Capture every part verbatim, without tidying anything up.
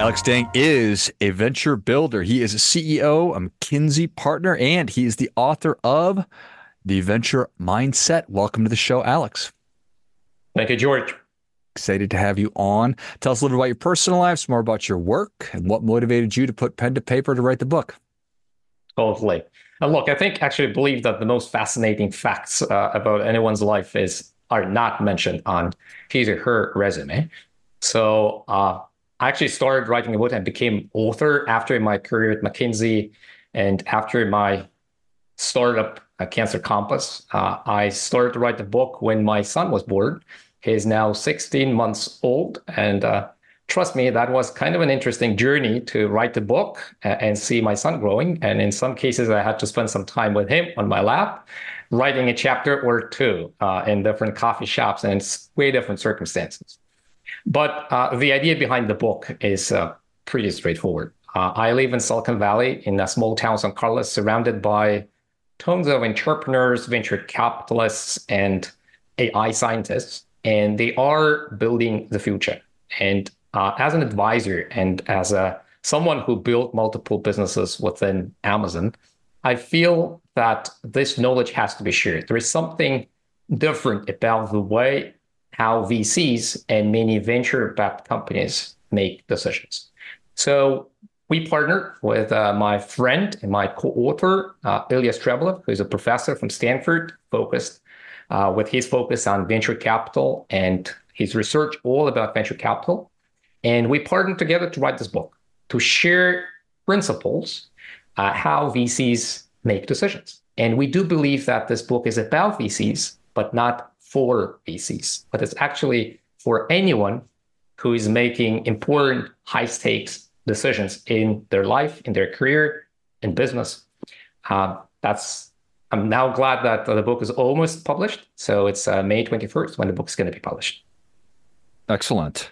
Alex Dang is a venture builder. He is a C E O, a McKinsey partner, and he is the author of The Venture Mindset. Welcome to the show, Alex. Thank you, George. Excited to have you on. Tell us a little bit about your personal life, some more about your work, and what motivated you to put pen to paper to write the book. Totally. And look, I think actually believe that the most fascinating facts uh, about anyone's life is are not mentioned on his or her resume. So uh, I actually started writing a book and became author after my career at McKinsey and after my startup, uh, Cancer Compass. Uh, I started to write the book when my son was born. He is now sixteen months old, and uh, trust me, that was kind of an interesting journey to write the book and see my son growing. And in some cases, I had to spend some time with him on my lap, writing a chapter or two uh, in different coffee shops and way different circumstances. But uh, the idea behind the book is uh, pretty straightforward. Uh, I live in Silicon Valley in a small town, San Carlos, surrounded by tons of entrepreneurs, venture capitalists, and A I scientists, and they are building the future. And uh, as an advisor and as a someone who built multiple businesses within Amazon, I feel that this knowledge has to be shared. There is something different about the way how V Cs and many venture-backed companies make decisions. So we partnered with uh, my friend and my co-author, uh, Ilya Streblev, who's a professor from Stanford, focused uh, with his focus on venture capital and his research all about venture capital. And we partnered together to write this book, to share principles, uh, how V Cs make decisions. And we do believe that this book is about V Cs, but not for V Cs, but it's actually for anyone who is making important high stakes decisions in their life, in their career, in business. Uh, that's I'm now glad that the book is almost published. So it's uh, May twenty-first when the book is going to be published. Excellent.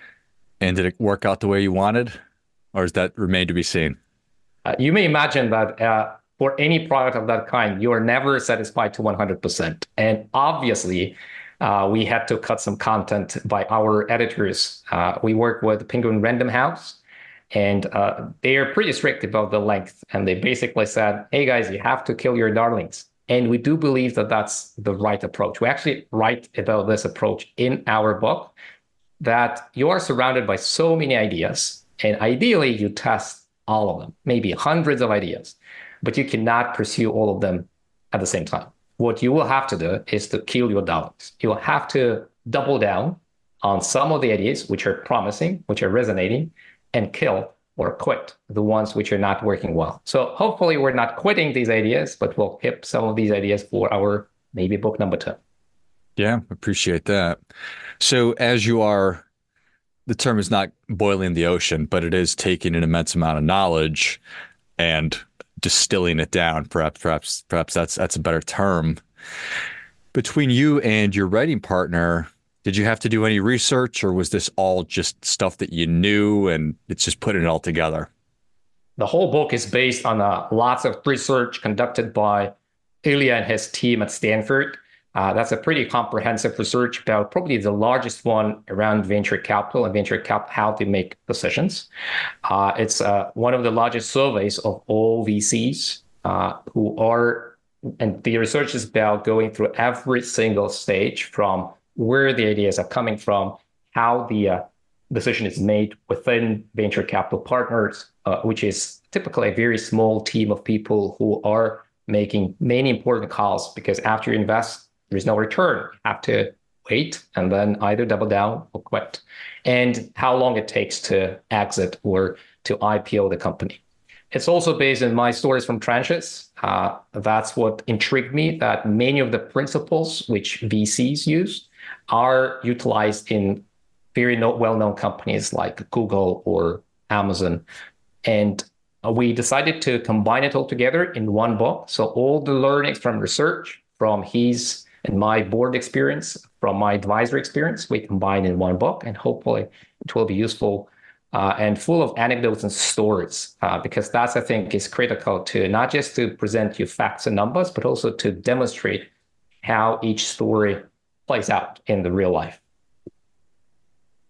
And did it work out the way you wanted, or does that remain to be seen? Uh, you may imagine that uh, for any product of that kind, you are never satisfied to one hundred percent. And obviously, uh, we had to cut some content by our editors. Uh, we work with Penguin Random House, and uh, they are pretty strict about the length. And they basically said, hey, guys, you have to kill your darlings. And we do believe that that's the right approach. We actually write about this approach in our book, that you are surrounded by so many ideas. And ideally, you test all of them, maybe hundreds of ideas, but you cannot pursue all of them at the same time. What you will have to do is to kill your darlings. You will have to double down on some of the ideas which are promising, which are resonating, and kill or quit the ones which are not working well. So hopefully we're not quitting these ideas, but we'll keep some of these ideas for our maybe book number two. Yeah, appreciate that. So as you are, the term is not boiling the ocean, but it is taking an immense amount of knowledge and distilling it down. Perhaps, perhaps, perhaps that's that's a better term. Between you and your writing partner, did you have to do any research, or was this all just stuff that you knew and it's just putting it all together? The whole book is based on uh, lots of research conducted by Ilya and his team at Stanford. Uh, that's a pretty comprehensive research about probably the largest one around venture capital and venture cap how to make decisions. Uh, it's uh, one of the largest surveys of all V Cs uh, who are, and the research is about going through every single stage from where the ideas are coming from, how the uh, decision is made within venture capital partners, uh, which is typically a very small team of people who are making many important calls, because after you invest, there's no return. You have to wait and then either double down or quit. And how long it takes to exit or to I P O the company. It's also based on my stories from trenches. Uh, that's what intrigued me, that many of the principles which V Cs use are utilized in very no, well-known companies like Google or Amazon. And we decided to combine it all together in one book. So all the learnings from research, from his and my board experience, from my advisory experience, we combine in one book, and hopefully it will be useful uh, and full of anecdotes and stories, uh, because that's, I think, is critical to not just to present you facts and numbers, but also to demonstrate how each story plays out in the real life.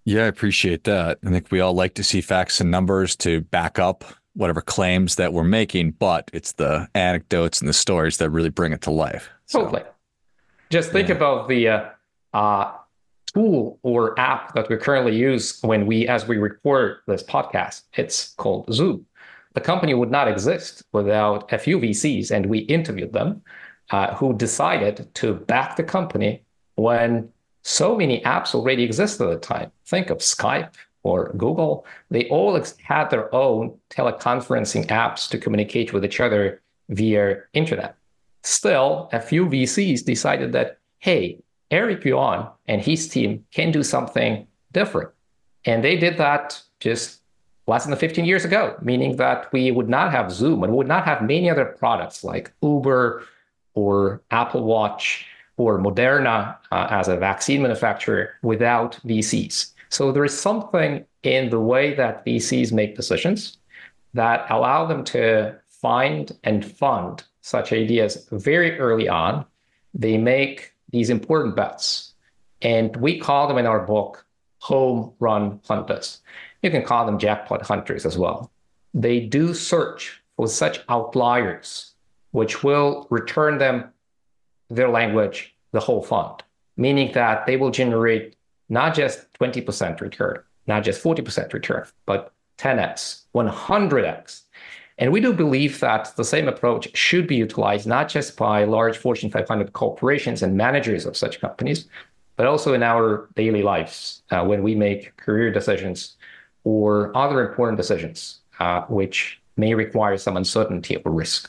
Yeah, I appreciate that. I think we all like to see facts and numbers to back up whatever claims that we're making, but it's the anecdotes and the stories that really bring it to life. So, Totally. Just think yeah. about the uh, uh, tool or app that we currently use when we, as we record this podcast. It's called Zoom. The company would not exist without a few V Cs, and we interviewed them, uh, who decided to back the company when so many apps already existed at the time. Think of Skype or Google. They all ex- had their own teleconferencing apps to communicate with each other via internet. Still, a few V Cs decided that, hey, Eric Yuan and his team can do something different. And they did that just less than fifteen years ago, meaning that we would not have Zoom and would not have many other products like Uber or Apple Watch or Moderna uh, as a vaccine manufacturer without V Cs. So there is something in the way that V Cs make decisions that allow them to find and fund such ideas very early on. They make these important bets. And we call them in our book home run hunters. You can call them jackpot hunters as well. They do search for such outliers, which will return them, their language, the whole fund, meaning that they will generate not just twenty percent return, not just forty percent return, but ten x, one hundred x. And we do believe that the same approach should be utilized not just by large Fortune five hundred corporations and managers of such companies, but also in our daily lives uh, when we make career decisions or other important decisions, uh, which may require some uncertainty or risk.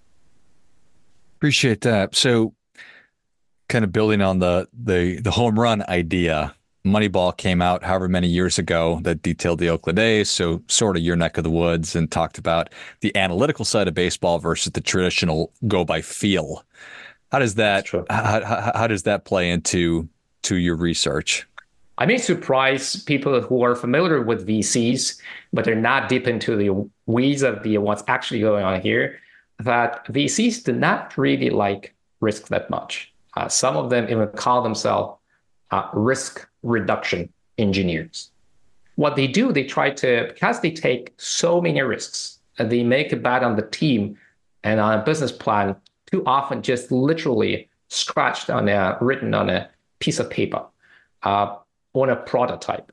Appreciate that. So, kind of building on the the the home run idea, Moneyball came out however many years ago that detailed the Oakland A's, so sort of your neck of the woods, and talked about the analytical side of baseball versus the traditional go by feel. How does That's that true. how, how, how does that play into to your research? I may surprise people who are familiar with V Cs, but they're not deep into the weeds of the what's actually going on here, that V Cs do not really like risk that much. Uh, some of them even call themselves uh, risk reduction engineers. What they do, they try to, because they take so many risks, and they make a bet on the team and on a business plan too often just literally scratched on a, written on a piece of paper, uh, on a prototype.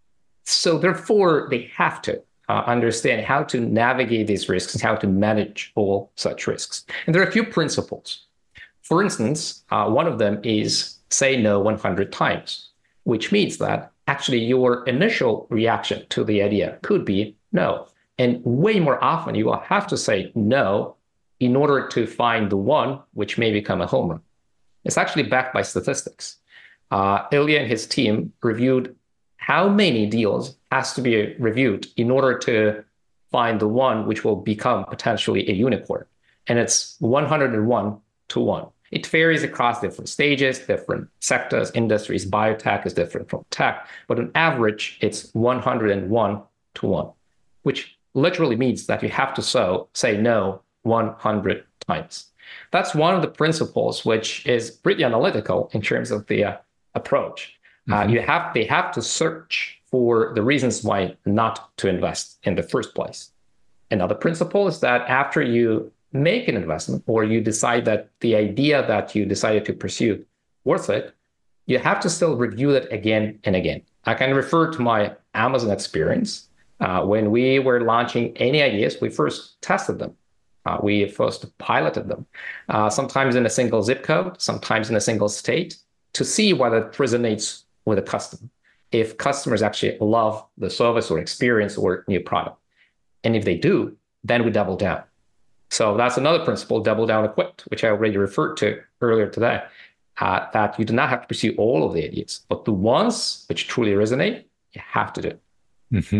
So therefore, they have to uh, understand how to navigate these risks and how to manage all such risks. And there are a few principles. For instance, uh, one of them is say no one hundred times, which means that actually your initial reaction to the idea could be no. And way more often, you will have to say no in order to find the one which may become a home run. It's actually backed by statistics. Uh, Ilya and his team reviewed how many deals has to be reviewed in order to find the one which will become potentially a unicorn. And it's one hundred one to one. It varies across different stages, different sectors, industries. Biotech is different from tech, but on average, it's one hundred one to one, which literally means that you have to so, say no one hundred times. That's one of the principles, which is pretty analytical in terms of the uh, approach. Mm-hmm. Uh, you have they have to search for the reasons why not to invest in the first place. Another principle is that after you make an investment or you decide that the idea that you decided to pursue worth it, you have to still review it again and again. I can refer to my Amazon experience. Uh, when we were launching any ideas, we first tested them. Uh, we first piloted them, uh, sometimes in a single zip code, sometimes in a single state, to see whether it resonates with a customer, if customers actually love the service or experience or new product. And if they do, then we double down. So that's another principle, double down equipped, which I already referred to earlier today, uh, that you do not have to pursue all of the ideas, but the ones which truly resonate, you have to do. Mm-hmm.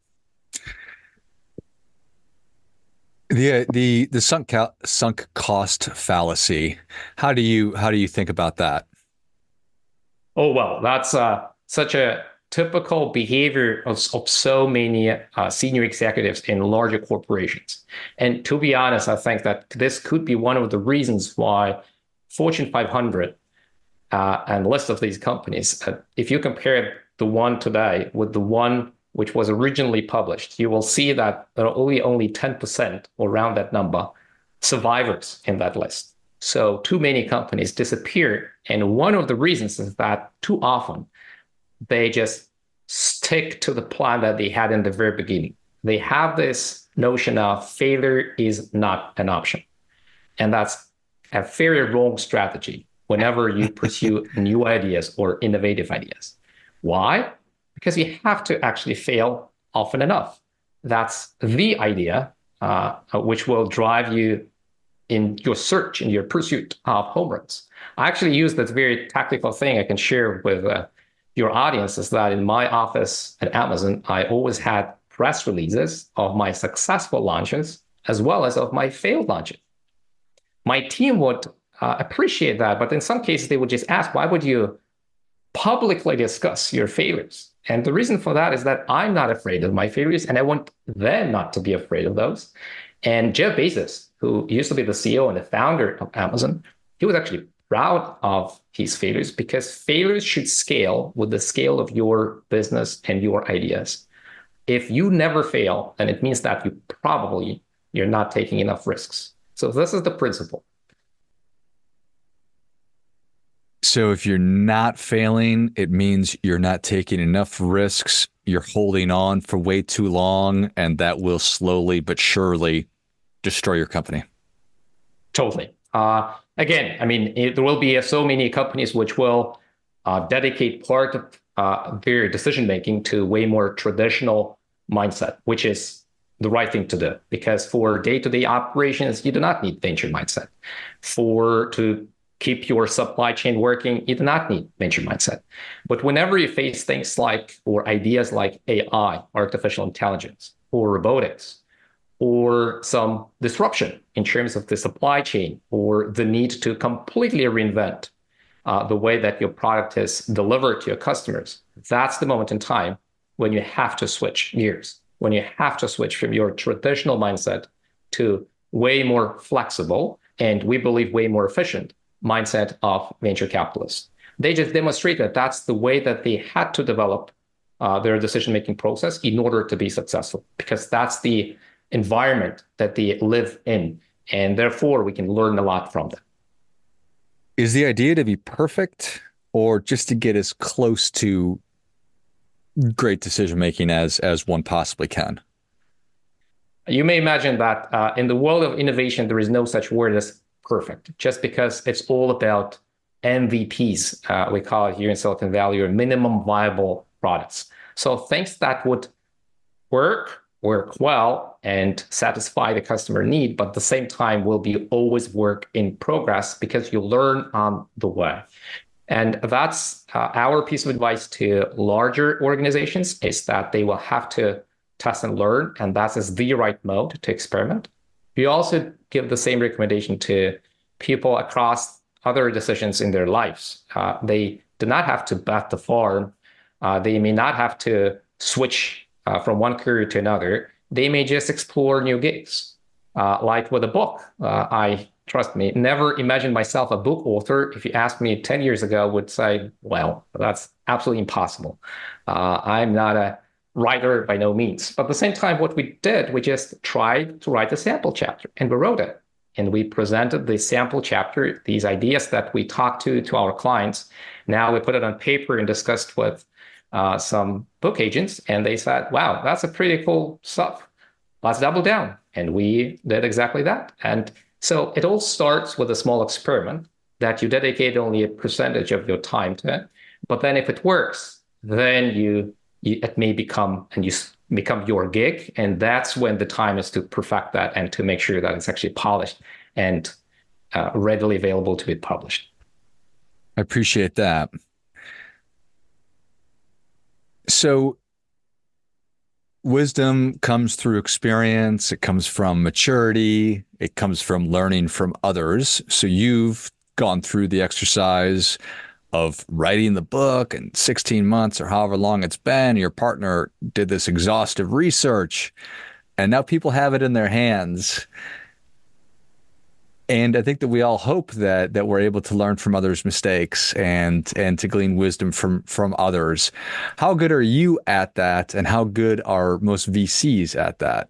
The the the sunk cal- sunk cost fallacy. How do you how do you think about that? Oh well, that's uh, such a typical behavior of, of so many uh, senior executives in larger corporations. And to be honest, I think that this could be one of the reasons why Fortune five hundred uh, and the list of these companies, uh, if you compare the one today with the one which was originally published, you will see that there are only only ten percent or around that number survivors in that list. So too many companies disappear. And one of the reasons is that too often they just stick to the plan that they had in the very beginning. They have this notion of failure is not an option. And that's a very wrong strategy whenever you pursue new ideas or innovative ideas. Why? Because you have to actually fail often enough. That's the idea uh, which will drive you in your search, in your pursuit of home runs. I actually use this very tactical thing I can share with uh, your audience is that in my office at Amazon, I always had press releases of my successful launches as well as of my failed launches. My team would uh, appreciate that, but in some cases they would just ask, why would you publicly discuss your failures? And the reason for that is that I'm not afraid of my failures, and I want them not to be afraid of those. And Jeff Bezos, who used to be the C E O and the founder of Amazon, he was actually proud of his failures because failures should scale with the scale of your business and your ideas. If you never fail, then it means that you probably you're not taking enough risks. So this is the principle. So if you're not failing, it means you're not taking enough risks. You're holding on for way too long, and that will slowly but surely destroy your company. Totally. Uh, again, I mean, it, there will be uh, so many companies which will uh, dedicate part of uh, their decision making to way more traditional mindset, which is the right thing to do. Because for day-to-day operations, you do not need venture mindset. For to keep your supply chain working, you do not need venture mindset. But whenever you face things like, or ideas like A I, artificial intelligence, or robotics, or some disruption in terms of the supply chain, or the need to completely reinvent uh, the way that your product is delivered to your customers, that's the moment in time when you have to switch gears, when you have to switch from your traditional mindset to way more flexible, and we believe way more efficient mindset of venture capitalists. They just demonstrate that that's the way that they had to develop uh, their decision-making process in order to be successful, because that's the environment that they live in. And therefore, we can learn a lot from them. Is the idea to be perfect or just to get as close to great decision-making as, as one possibly can? You may imagine that uh, in the world of innovation, there is no such word as perfect, just because it's all about M V Ps, uh, we call it here in Silicon Valley, or minimum viable products. So things that would work, work well, and satisfy the customer need, but at the same time will be always work in progress because you learn on the way. And that's uh, our piece of advice to larger organizations is that they will have to test and learn, and that is the right mode to experiment. We also give the same recommendation to people across other decisions in their lives. Uh, they do not have to bet the farm. Uh, they may not have to switch uh, from one career to another. They may just explore new gigs. Uh, like with a book, uh, I, trust me, never imagined myself a book author. If you asked me ten years ago, I would say, well, that's absolutely impossible. Uh, I'm not a writer by no means. But at the same time, what we did, we just tried to write a sample chapter, and we wrote it. And we presented the sample chapter, these ideas that we talked to to our clients. Now we put it on paper and discussed with uh, some book agents, and they said, wow, that's a pretty cool stuff. Let's double down. And we did exactly that. And so it all starts with a small experiment that you dedicate only a percentage of your time to. But then if it works, then you You, it may become and you become your gig, and that's when the time is to perfect that and to make sure that it's actually polished and uh, readily available to be published. I appreciate that. So wisdom comes through experience. It comes from maturity. It comes from learning from others. So you've gone through the exercise of writing the book in sixteen months or however long it's been. Your partner did this exhaustive research, and now people have it in their hands. And I think that we all hope that that we're able to learn from others' mistakes and and to glean wisdom from from others. How good are you at that, and how good are most V Cs at that?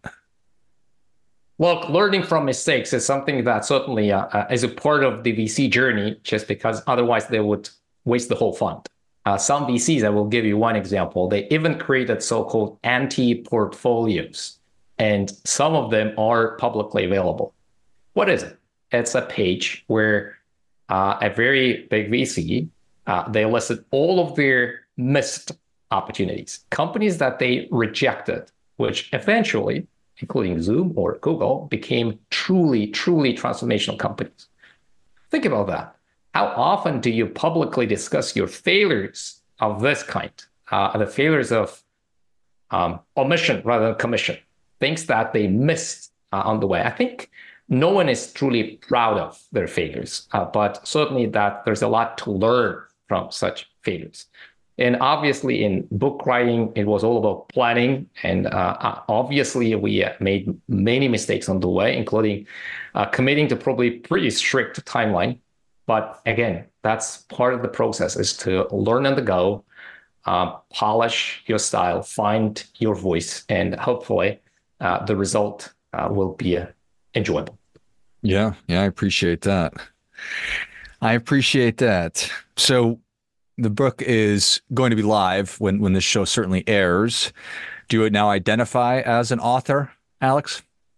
Well, learning from mistakes is something that certainly uh, uh, is a part of the V C journey, just because otherwise they would waste the whole fund. Uh, some V Cs, I will give you one example, they even created so-called anti-portfolios, and some of them are publicly available. What is it? It's a page where uh, a very big V C, uh, they listed all of their missed opportunities, companies that they rejected, which eventually, including Zoom or Google, became truly, truly transformational companies. Think about that. How often do you publicly discuss your failures of this kind, uh, the failures of um, omission rather than commission, things that they missed uh, on the way? I think no one is truly proud of their failures, uh, but certainly that there's a lot to learn from such failures. And obviously in book writing, it was all about planning. And uh, obviously we made many mistakes on the way, including uh, committing to probably pretty strict timeline. But again, that's part of the process, is to learn on the go, uh, polish your style, find your voice, and hopefully uh, the result uh, will be uh, enjoyable. Yeah, yeah, I appreciate that. I appreciate that. So the book is going to be live when when this show certainly airs. Do you now identify as an author, Alex?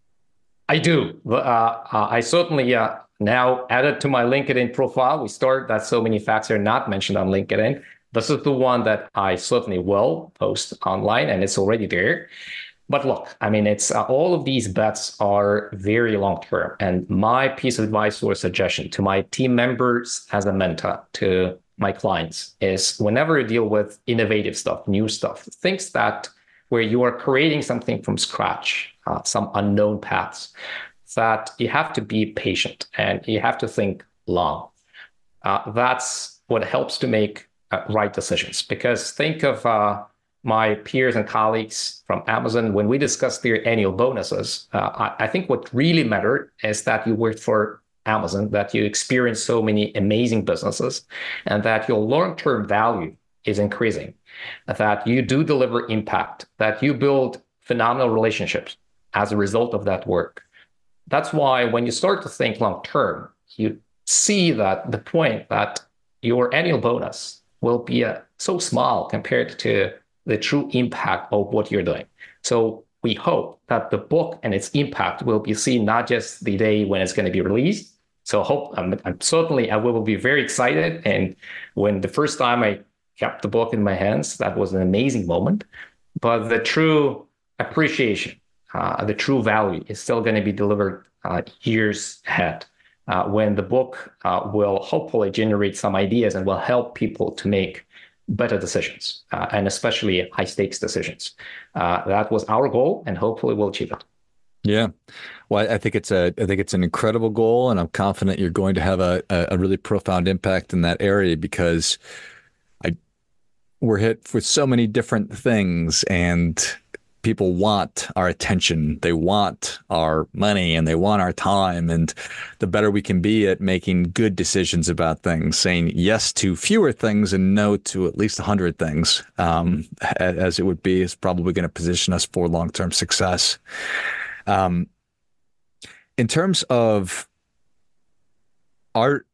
I do. Uh, uh, I certainly uh, now added to my LinkedIn profile. We started that so many facts are not mentioned on LinkedIn. This is the one that I certainly will post online, and it's already there. But look, I mean, it's uh, all of these bets are very long term. And my piece of advice or suggestion to my team members as a mentor, to my clients, is whenever you deal with innovative stuff, new stuff, things that where you are creating something from scratch, uh, some unknown paths, that you have to be patient and you have to think long. Uh, that's what helps to make uh, right decisions. Because think of uh, my peers and colleagues from Amazon, when we discuss their annual bonuses, uh, I, I think what really mattered is that you worked for Amazon, that you experience so many amazing businesses, and that your long-term value is increasing, that you do deliver impact, that you build phenomenal relationships as a result of that work. That's why when you start to think long-term, you see that the point that your annual bonus will be uh, so small compared to the true impact of what you're doing. So we hope that the book and its impact will be seen not just the day when it's going to be released. So hope I'm, I'm certainly I will be very excited. And when the first time I kept the book in my hands, that was an amazing moment. But the true appreciation, uh, the true value is still going to be delivered uh, years ahead, uh, when the book uh, will hopefully generate some ideas and will help people to make better decisions, uh, and especially high stakes decisions. Uh, that was our goal, and hopefully we'll achieve it. Yeah. Well, I think it's a, I think it's an incredible goal, and I'm confident you're going to have a, a really profound impact in that area, because I, we're hit with so many different things, and people want our attention, they want our money, and they want our time. And the better we can be at making good decisions about things, saying yes to fewer things and no to at least a hundred things, um, as it would be, is probably going to position us for long-term success. Um, in terms of art,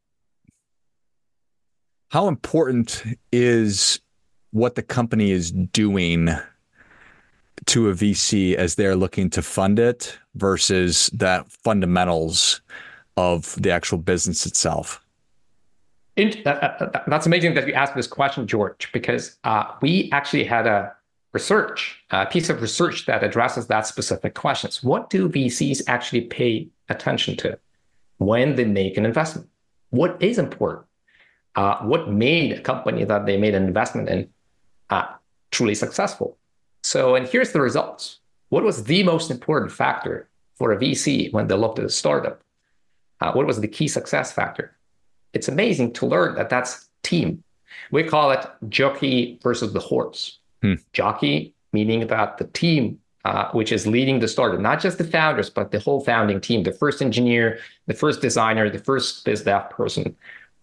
how important is what the company is doing to a V C as they're looking to fund it versus that fundamentals of the actual business itself? It, that, that, that's amazing that you asked this question, George, because uh, we actually had a research, a piece of research that addresses that specific questions. What do V Cs actually pay attention to when they make an investment? What is important? Uh, what made a company that they made an investment in uh, truly successful? So, and here's the results. What was the most important factor for a V C when they looked at a startup? Uh, what was the key success factor? It's amazing to learn that that's team. We call it jockey versus the horse. Hmm. Jockey, meaning that the team uh, which is leading the startup, not just the founders, but the whole founding team, the first engineer, the first designer, the first biz dev person.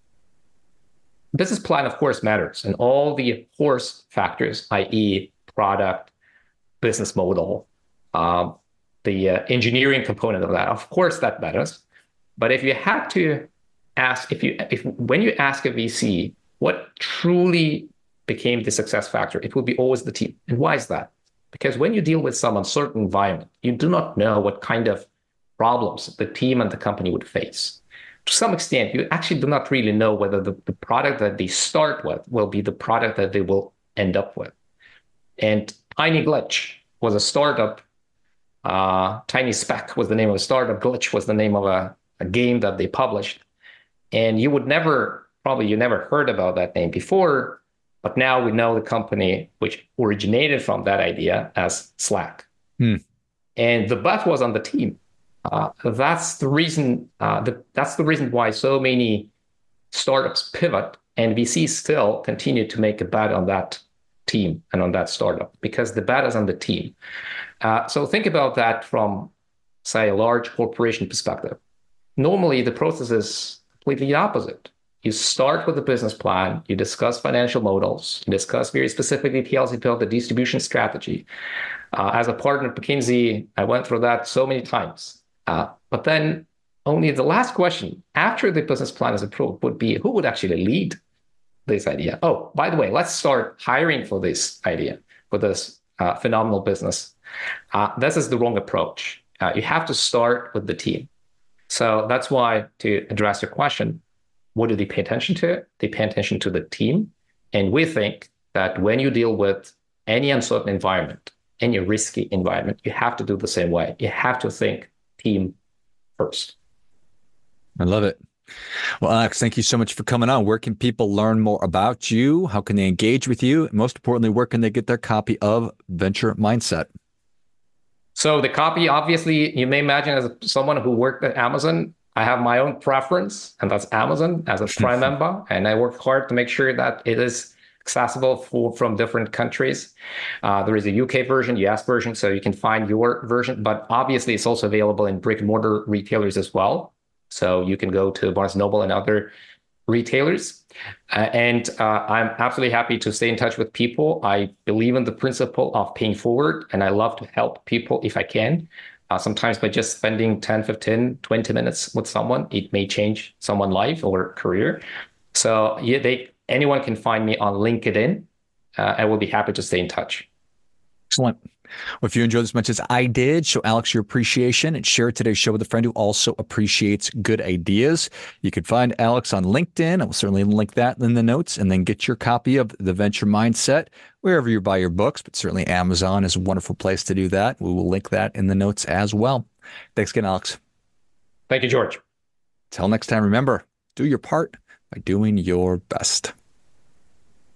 Business plan, of course, matters, and all the horse factors, that is product, business model, um, the uh, engineering component of that, of course, that matters. But if you had to ask, if you, if when you ask a V C what truly became the success factor, it will be always the team. And why is that? Because when you deal with some uncertain environment, you do not know what kind of problems the team and the company would face. To some extent, you actually do not really know whether the, the product that they start with will be the product that they will end up with. And Tiny Glitch was a startup. Uh, Tiny Speck was the name of a startup. Glitch was the name of a, a game that they published. And you would never, probably you never heard about that name before, but now we know the company which originated from that idea as Slack. Hmm. And the bet was on the team. Uh, that's the reason. Uh, the, that's the reason why so many startups pivot, and V Cs still continue to make a bet on that team and on that startup, because the bet is on the team. Uh, so think about that from, say, a large corporation perspective. Normally, the process is completely the opposite. You start with a business plan, you discuss financial models, you discuss very specific details, you build the distribution strategy. Uh, as a partner at McKinsey, I went through that so many times. Uh, but then only the last question after the business plan is approved would be, who would actually lead this idea? Oh, by the way, let's start hiring for this idea, for this uh, phenomenal business. Uh, this is the wrong approach. Uh, you have to start with the team. So that's why, to address your question, what do they pay attention to? They pay attention to the team. And we think that when you deal with any uncertain environment, any risky environment, you have to do the same way. You have to think team first. I love it. Well, Alex, thank you so much for coming on. Where can people learn more about you? How can they engage with you? And most importantly, where can they get their copy of Venture Mindset? So the copy, obviously, you may imagine as someone who worked at Amazon, I have my own preference, and that's Amazon as a Prime member. And I work hard to make sure that it is accessible for, from different countries. Uh, there is a U K version, U S version, so you can find your version. But obviously, it's also available in brick and mortar retailers as well. So you can go to Barnes and Noble and other retailers. Uh, and uh, I'm absolutely happy to stay in touch with people. I believe in the principle of paying forward, and I love to help people if I can. Uh, sometimes by just spending ten, fifteen, twenty minutes with someone, it may change someone's life or career. So yeah, they anyone can find me on LinkedIn. Uh, I will be happy to stay in touch. Excellent. Well, if you enjoyed as much as I did, show Alex your appreciation and share today's show with a friend who also appreciates good ideas. You can find Alex on LinkedIn. I will certainly link that in the notes, and then get your copy of The Venture Mindset wherever you buy your books, but certainly Amazon is a wonderful place to do that. We will link that in the notes as well. Thanks again, Alex. Thank you, George. Till next time, remember, do your part by doing your best.